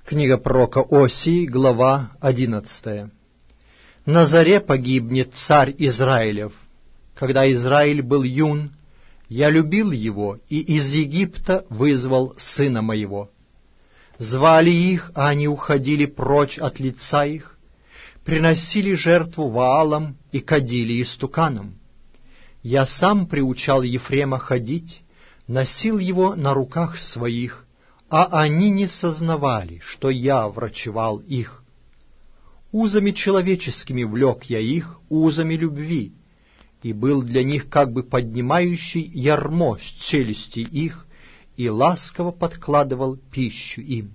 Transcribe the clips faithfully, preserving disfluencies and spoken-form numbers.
Книга пророка Осии, глава одиннадцатая. На заре погибнет царь Израилев. Когда Израиль был юн, я любил его, и из Египта вызвал сына моего. Звали их, а они уходили прочь от лица их, приносили жертву Ваалам и кадили истуканам. Я сам приучал Ефрема ходить, носил его на руках своих, а они не сознавали, что я врачевал их. Узами человеческими влек я их, узами любви, и был для них как бы поднимающий ярмо с челюсти их, и ласково подкладывал пищу им.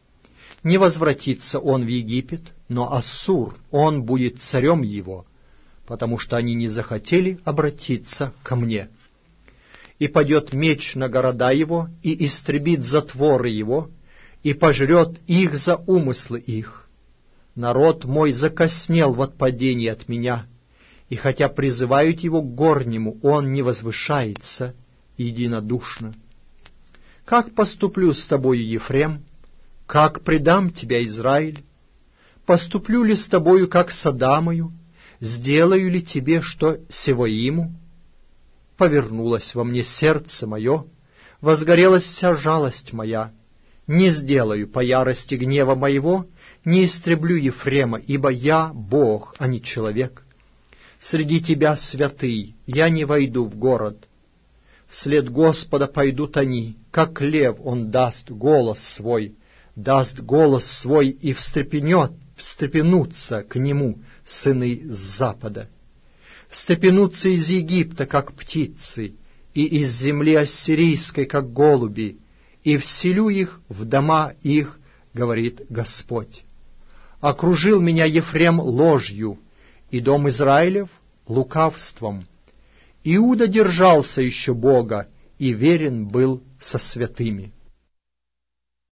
Не возвратится он в Египет, но Ассур, он будет царем его, потому что они не захотели обратиться ко мне. И падет меч на города его, и истребит затворы его, и пожрет их за умыслы их. Народ мой закоснел в отпадении от меня, и хотя призывают его к горнему, он не возвышается единодушно. Как поступлю с тобою, Ефрем? Как предам тебя, Израиль? Поступлю ли с тобою, как с Адамою? Сделаю ли тебе, что Севоиму? Повернулось во мне сердце мое, возгорелась вся жалость моя. Не сделаю по ярости гнева моего, не истреблю Ефрема, ибо я Бог, а не человек. Среди тебя, святый, я не войду в город. Вслед Господа пойдут они, как лев он даст голос свой, даст голос свой и встрепенет, встрепенутся к нему сыны с запада. Встрепенутся из Египта, как птицы, и из земли ассирийской, как голуби, и вселю их в дома их, говорит Господь. Окружил меня Ефрем ложью, и дом Израилев лукавством. Иуда держался еще Бога, и верен был со святыми.